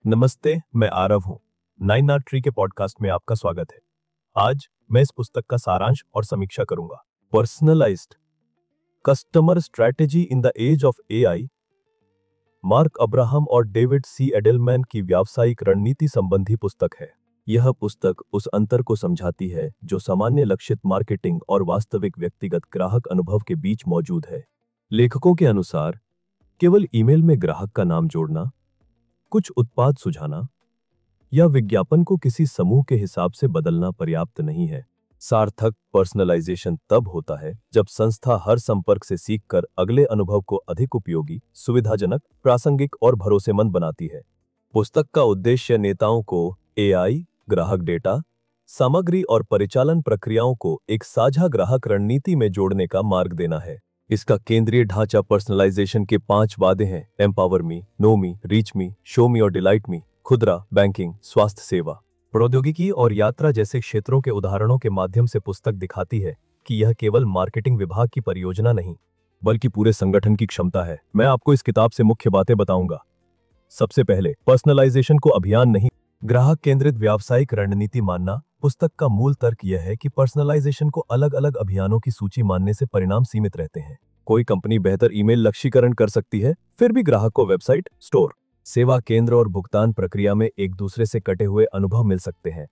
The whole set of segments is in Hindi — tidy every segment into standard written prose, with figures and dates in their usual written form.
नमस्ते, मैं आरव हूँ। नाइन आर्ट ट्री के पॉडकास्ट में आपका स्वागत है। आज मैं इस पुस्तक का सारांश और समीक्षा करूंगा। Personalised customer strategy in the age of AI, Mark Abraham और डेविड सी एडेलमैन की व्यावसायिक रणनीति संबंधी पुस्तक है। यह पुस्तक उस अंतर को समझाती है जो सामान्य लक्षित मार्केटिंग और वास्तविक व्यक्तिगत ग्राहक अनुभव के बीच मौजूद है। लेखकों के अनुसार केवल ईमेल में ग्राहक का नाम जोड़ना, कुछ उत्पाद सुझाना या विज्ञापन को किसी समूह के हिसाब से बदलना पर्याप्त नहीं है। सार्थक पर्सनलाइजेशन तब होता है जब संस्था हर संपर्क से सीखकर अगले अनुभव को अधिक उपयोगी, सुविधाजनक, प्रासंगिक और भरोसेमंद बनाती है। पुस्तक का उद्देश्य नेताओं को एआई, ग्राहक डेटा, सामग्री और परिचालन प्रक्रियाओं को एक साझा ग्राहक रणनीति में जोड़ने का मार्ग देना है। इसका केंद्रीय ढांचा पर्सनलाइजेशन के 5 वादे हैं: empower me, know me, reach me, show me और डिलाइट मी, खुदरा, बैंकिंग, स्वास्थ्य सेवा, प्रौद्योगिकी और यात्रा जैसे क्षेत्रों के उदाहरणों के माध्यम से पुस्तक दिखाती है कि यह केवल मार्केटिंग विभाग की परियोजना नहीं, बल्कि पूरे संगठन की क्षमता है। मैं आपको इस किताब से मुख्य बातें बताऊंगा। सबसे पहले, पर्सनलाइजेशन को अभियान नहीं, ग्राहक केंद्रित व्यावसायिक रणनीति मानना। पुस्तक का मूल तर्क यह है कि पर्सनलाइजेशन को अलग अलग अभियानों की सूची मानने से परिणाम सीमित रहते हैं। कोई कंपनी बेहतर ईमेल लक्ष्यीकरण कर सकती है, फिर भी ग्राहक को वेबसाइट, स्टोर, सेवा केंद्र और भुगतान प्रक्रिया में एक दूसरे से कटे हुए अनुभव मिल सकते हैं।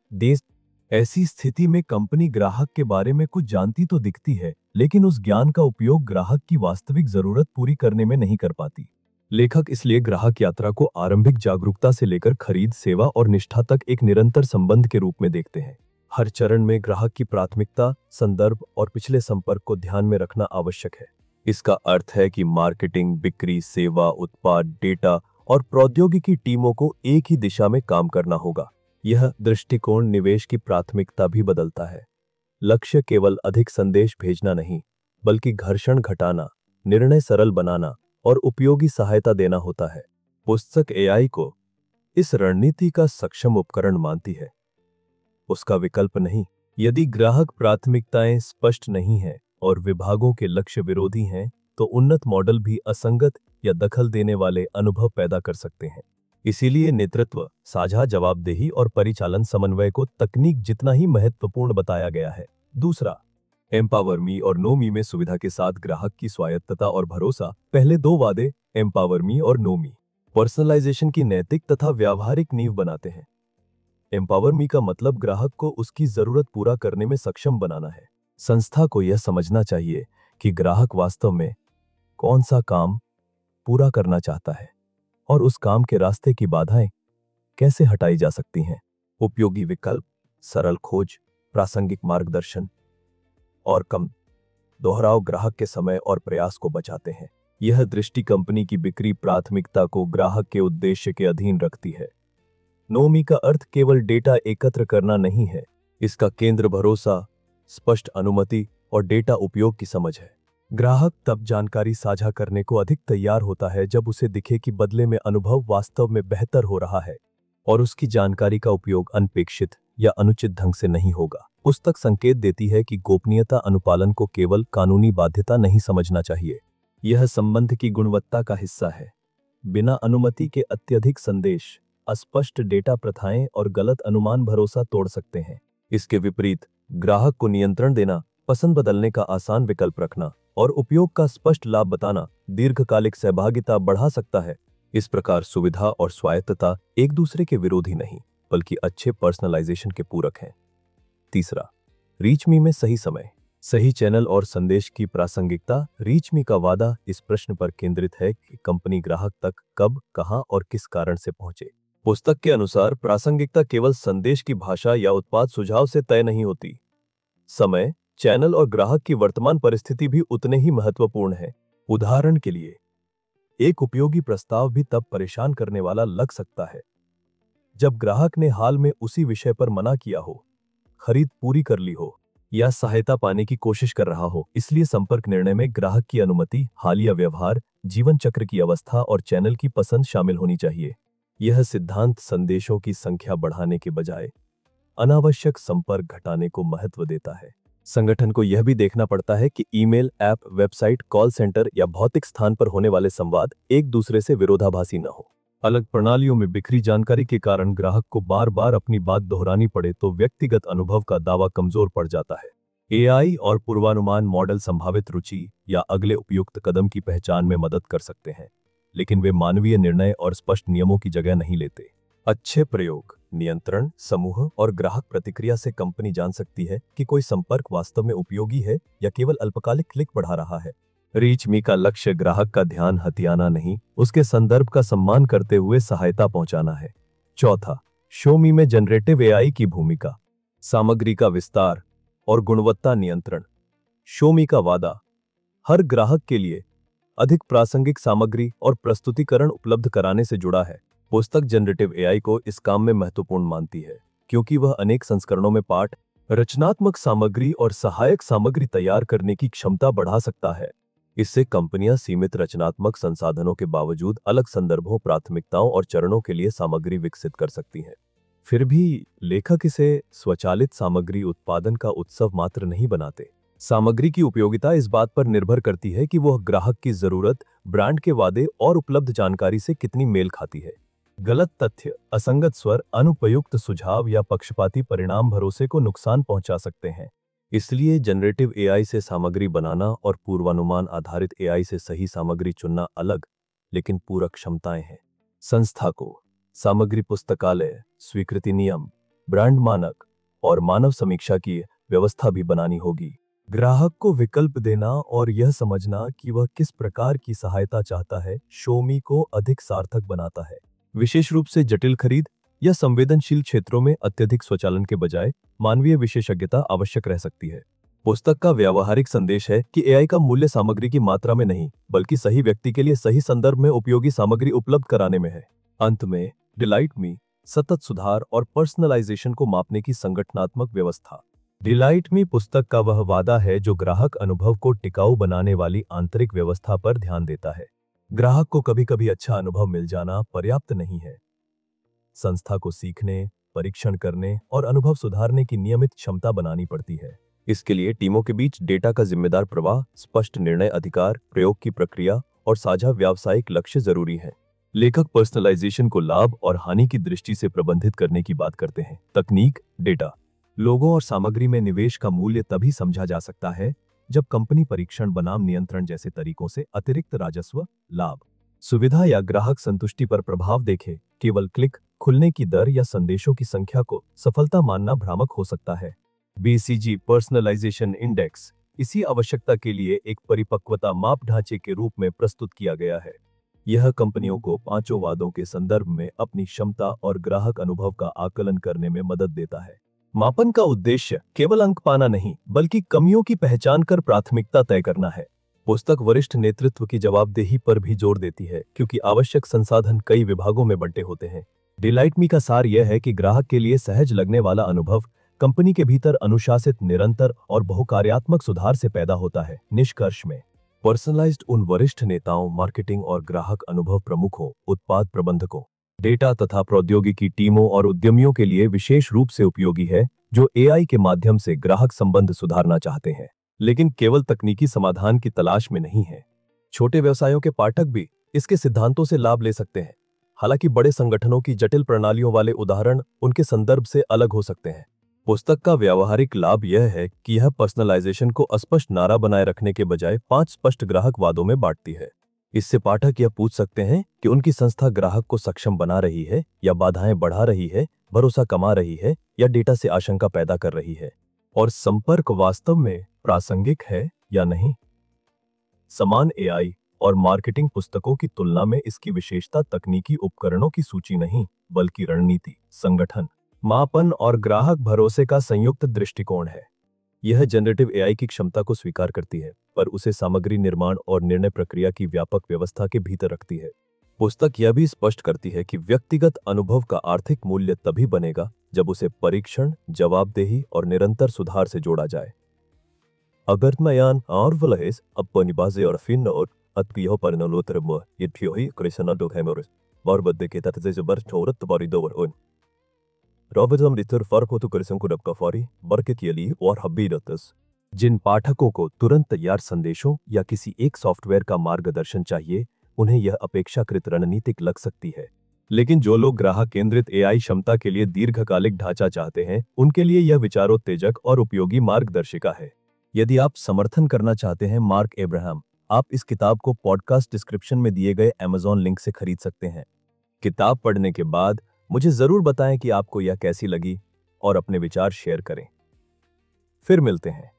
ऐसी स्थिति में कंपनी ग्राहक के बारे में कुछ जानती तो दिखती है, लेकिन उस ज्ञान का उपयोग ग्राहक की वास्तविक जरूरत पूरी करने में नहीं कर पाती। लेखक इसलिए ग्राहक यात्रा को आरंभिक जागरूकता से लेकर खरीद, सेवा और निष्ठा तक एक निरंतर संबंध के रूप में देखते हैं। हर चरण में ग्राहक की प्राथमिकता, संदर्भ और पिछले संपर्क को ध्यान में रखना आवश्यक है। इसका अर्थ है कि मार्केटिंग, बिक्री, सेवा, उत्पाद, डेटा और प्रौद्योगिकी टीमों को एक ही दिशा में काम करना होगा। यह दृष्टिकोण निवेश की प्राथमिकता भी बदलता है। लक्ष्य केवल अधिक संदेश भेजना नहीं, बल्कि घर्षण घटाना, निर्णय सरल बनाना और उपयोगी सहायता देना होता है। पुस्तक एआई को इस रणनीति का सक्षम उपकरण मानती है, उसका विकल्प नहीं। यदि ग्राहक प्राथमिकताएं स्पष्ट नहीं हैं और विभागों के लक्ष्य विरोधी हैं, तो उन्नत मॉडल भी असंगत या दखल देने वाले अनुभव पैदा कर सकते हैं। इसीलिए नेतृत्व, साझा जवाबदेही और परिचालन समन्वय को तकनीक जितना ही महत्वपूर्ण बताया गया है। दूसरा, एम्पावर मी और नो मी में सुविधा के साथ ग्राहक की स्वायत्तता और भरोसा। पहले 2 वादे, एम्पावर मी और नो मी, पर्सनलाइजेशन की नैतिक तथा व्यावहारिक नींव बनाते हैं। एम्पावर मी का मतलब ग्राहक को उसकी जरूरत पूरा करने में सक्षम बनाना है। संस्था को यह समझना चाहिए कि ग्राहक वास्तव में कौन सा काम पूरा करना चाहता है और उस काम के रास्ते की बाधाएं कैसे हटाई जा सकती हैं। उपयोगी विकल्प, सरल खोज, प्रासंगिक मार्गदर्शन और कम दोहराव ग्राहक के समय और प्रयास को बचाते हैं। यह दृष्टि कंपनी की बिक्री प्राथमिकता को ग्राहक के उद्देश्य के अधीन रखती है। नोमी का अर्थ केवल डेटा एकत्र करना नहीं है, इसका केंद्र भरोसा, स्पष्ट अनुमति और डेटा उपयोग की समझ है। ग्राहक तब जानकारी साझा करने को अधिक तैयार होता है जब उसे दिखे कि बदले में अनुभव वास्तव में बेहतर हो रहा है और उसकी जानकारी का उपयोग अनपेक्षित या अनुचित ढंग से नहीं होगा। पुस्तक संकेत देती है कि गोपनीयता अनुपालन को केवल कानूनी बाध्यता नहीं समझना चाहिए, यह संबंध की गुणवत्ता का हिस्सा है। बिना अनुमति के अत्यधिक संदेश, अस्पष्ट डेटा प्रथाएं और गलत अनुमान भरोसा तोड़ सकते हैं। इसके विपरीत, ग्राहक को नियंत्रण देना, पसंद बदलने का आसान विकल्प रखना और उपयोग का स्पष्ट लाभ बताना दीर्घकालिक सहभागिता बढ़ा सकता है। इस प्रकार सुविधा और स्वायत्तता एक दूसरे के विरोधी नहीं, बल्कि अच्छे पर्सनलाइजेशन के पूरक हैं। तीसरा, रीच मी में सही समय, सही चैनल और संदेश की प्रासंगिकता। रीच मी का वादा इस प्रश्न पर केंद्रित है कि कंपनी ग्राहक तक कब, कहां और किस कारण से पहुंचे। पुस्तक के अनुसार प्रासंगिकता केवल संदेश की भाषा या उत्पाद सुझाव से तय नहीं होती। समय, चैनल और ग्राहक की वर्तमान परिस्थिति भी उतने ही महत्वपूर्ण है। उदाहरण के लिए, एक उपयोगी प्रस्ताव भी तब परेशान करने वाला लग सकता है जब ग्राहक ने हाल में उसी विषय पर मना किया हो, खरीद पूरी कर ली हो या सहायता पाने की कोशिश कर रहा हो। इसलिए संपर्क निर्णय में ग्राहक की अनुमति, हालिया व्यवहार, जीवन चक्र की अवस्था और चैनल की पसंद शामिल होनी चाहिए। यह सिद्धांत संदेशों की संख्या बढ़ाने के बजाय अनावश्यक संपर्क घटाने को महत्व देता है। संगठन को यह भी देखना पड़ता है कि email, app, website, call centre या भौतिक स्थान पर होने वाले संवाद एक दूसरे से विरोधाभासी न हो। अलग प्रणालियों में बिखरी जानकारी के कारण ग्राहक को बार बार अपनी बात दोहरानी पड़े तो व्यक्तिगत अनुभव का दावा कमजोर पड़ जाता है। एआई और पूर्वानुमान मॉडल संभावित रुचि या अगले उपयुक्त कदम की पहचान में मदद कर सकते हैं, लेकिन वे मानवीय निर्णय और स्पष्ट नियमों की जगह नहीं लेते। अच्छे प्रयोग, नियंत्रण समूह और ग्राहक प्रतिक्रिया से कंपनी जान सकती है कि कोई संपर्क वास्तव में उपयोगी है या केवल अल्पकालिक क्लिक बढ़ा रहा है। रीच मी का लक्ष्य ग्राहक का ध्यान हथियाना नहीं, उसके संदर्भ का सम्मान करते हुए सहायता पहुंचाना है। चौथा, शो मी में जनरेटिव एआई की भूमिका, सामग्री का विस्तार और गुणवत्ता नियंत्रण। शो मी का वादा हर ग्राहक के लिए अधिक प्रासंगिक सामग्री और प्रस्तुतिकरण उपलब्ध कराने से जुड़ा है। पुस्तक जनरेटिव एआई को इस काम में महत्वपूर्ण मानती है, क्योंकि वह अनेक संस्करणों में पाठ, रचनात्मक सामग्री और सहायक सामग्री तैयार करने की क्षमता बढ़ा सकता है। इससे कंपनियां सीमित रचनात्मक संसाधनों के बावजूद अलग संदर्भों, प्राथमिकताओं और चरणों के लिए सामग्री विकसित कर सकती हैं। फिर भी लेखक इसे स्वचालित सामग्री उत्पादन का उत्सव मात्र नहीं बनाते। सामग्री की उपयोगिता इस बात पर निर्भर करती है कि वह ग्राहक की जरूरत, ब्रांड के वादे और उपलब्ध जानकारी से कितनी मेल खाती है। गलत तथ्य, असंगत स्वर, अनुपयुक्त सुझाव या पक्षपाती परिणाम भरोसे को नुकसान पहुंचा सकते हैं। इसलिए जनरेटिव एआई से सामग्री बनाना और पूर्वानुमान आधारित एआई से सही सामग्री चुनना अलग लेकिन पूरक क्षमताएं हैं। संस्था को सामग्री पुस्तकालय, स्वीकृति नियम, ब्रांड मानक और मानव समीक्षा की व्यवस्था भी बनानी होगी। ग्राहक को विकल्प देना और यह समझना कि वह किस प्रकार की सहायता चाहता है, शोमी को अधिक सार्थक बनाता है। विशेष रूप से जटिल खरीद या संवेदनशील क्षेत्रों में अत्यधिक स्वचालन के बजाय मानवीय विशेषज्ञता आवश्यक रह सकती है। पुस्तक का व्यावहारिक संदेश है कि एआई का मूल्य सामग्री की मात्रा में नहीं, बल्कि सही व्यक्ति के लिए सही संदर्भ में उपयोगी सामग्री उपलब्ध कराने में है। अंत में, डिलाइट मी सतत सुधार और पर्सनलाइजेशन को मापने की संगठनात्मक व्यवस्था। डिलाइट मी पुस्तक का वह वादा है जो ग्राहक अनुभव को टिकाऊ बनाने वाली आंतरिक व्यवस्था पर ध्यान देता है। ग्राहक को कभी कभी अच्छा अनुभव मिल जाना पर्याप्त नहीं है। संस्था को सीखने, परीक्षण करने और अनुभव सुधारने की नियमित क्षमता बनानी पड़ती है। इसके लिए टीमों के बीच डेटा का जिम्मेदार प्रवाह, स्पष्ट निर्णय अधिकार, प्रयोग की प्रक्रिया और साझा व्यावसायिक लक्ष्य जरूरी है। लेखक पर्सनलाइजेशन को लाभ और हानि की दृष्टि से प्रबंधित करने की बात करते हैं। तकनीक, डेटा, लोगों और सामग्री में निवेश का मूल्य तभी समझा जा सकता है जब कंपनी परीक्षण बनाम नियंत्रण जैसे तरीकों से अतिरिक्त राजस्व, लाभ, सुविधा या ग्राहक संतुष्टि पर प्रभाव देखे। केवल क्लिक, खुलने की दर या संदेशों की संख्या को सफलता मानना भ्रामक हो सकता है। बीसीजी पर्सनलाइजेशन इंडेक्स इसी आवश्यकता के लिए एक परिपक्वता माप ढांचे के रूप में प्रस्तुत किया गया है। यह कंपनियों को पांचों वादों के संदर्भ में अपनी क्षमता और ग्राहक अनुभव का आकलन करने में मदद देता है। मापन का उद्देश्य केवल अंक पाना नहीं, बल्कि कमियों की पहचान कर प्राथमिकता तय करना है। पुस्तक वरिष्ठ नेतृत्व की जवाबदेही पर भी जोर देती है, क्योंकि आवश्यक संसाधन कई विभागों में बंटे होते हैं। डिलाइट मी का सार यह है कि ग्राहक के लिए सहज लगने वाला अनुभव कंपनी के भीतर अनुशासित, निरंतर और बहुकार्यात्मक सुधार से पैदा होता है। निष्कर्ष में, पर्सनलाइज्ड उन वरिष्ठ नेताओं, मार्केटिंग और ग्राहक अनुभव प्रमुखों, उत्पाद प्रबंधकों, डेटा तथा प्रौद्योगिकी टीमों और उद्यमियों के लिए विशेष रूप से उपयोगी है, जो एआई के माध्यम से ग्राहक संबंध सुधारना चाहते हैं, लेकिन केवल तकनीकी समाधान की तलाश में नहीं है। छोटे व्यवसायों के पाठक भी इसके सिद्धांतों से लाभ ले सकते हैं। हालांकि बड़े संगठनों की जटिल प्रणालियों वाले उदाहरण उनके संदर्भ से अलग हो सकते हैं। पुस्तक का व्यावहारिक लाभ यह है कि यह पर्सनलाइजेशन को अस्पष्ट नारा बनाए रखने के बजाय 5 स्पष्ट ग्राहक वादों में बांटती है। इससे पाठक यह पूछ सकते हैं कि उनकी संस्था ग्राहक को सक्षम बना रही है या बाधाएं बढ़ा रही है, भरोसा कमा रही है या डेटा से आशंका पैदा कर रही है, और संपर्क वास्तव में प्रासंगिक है या नहीं। समान एआई और मार्केटिंग पुस्तकों की तुलना में इसकी विशेषता तकनीकी उपकरणों की सूची नहीं, बल्कि रणनीति, संगठन, मापन और ग्राहक भरोसे का संयुक्त दृष्टिकोण है। यह जनरेटिव एआई की क्षमता को स्वीकार करती है, पर उसे सामग्री निर्माण और निर्णय प्रक्रिया की व्यापक व्यवस्था के भीतर रखती है। पुस्तक यह भी स्पष्ट करती है कि व्यक्तिगत अनुभव का आर्थिक मूल्य तभी बनेगा जब उसे परीक्षण, जवाबदेही और निरंतर सुधार से जोड़ा जाए। अगर मयान और वलहेस अपनी बाजे और फिनोर अतकियो पर नलोत्रम यथ्योही क्रिसना डोखेमोरस बारबद्दे के तत्जे जबर छोरत बारिदोवर उन रॉबर्टम रितर फर्क हो तो क्रिसन को रबका फारी बरकत यली और हब्बीरतस। जिन पाठकों को तुरंत तैयार संदेशों या किसी एक सॉफ्टवेयर का मार्गदर्शन चाहिए, उन्हें यह अपेक्षाकृत रणनीतिक लग सकती है। लेकिन जो लोग ग्राहक केंद्रित एआई क्षमता के लिए दीर्घकालिक ढांचा चाहते हैं, उनके लिए यह विचारोत्तेजक और उपयोगी मार्गदर्शिका है। यदि आप समर्थन करना चाहते हैं मार्क एब्राहम, आप इस किताब को पॉडकास्ट डिस्क्रिप्शन में दिए गए अमेज़न लिंक से खरीद सकते हैं। किताब पढ़ने के बाद मुझे जरूर बताएं कि आपको यह कैसी लगी और अपने विचार शेयर करें। फिर मिलते हैं।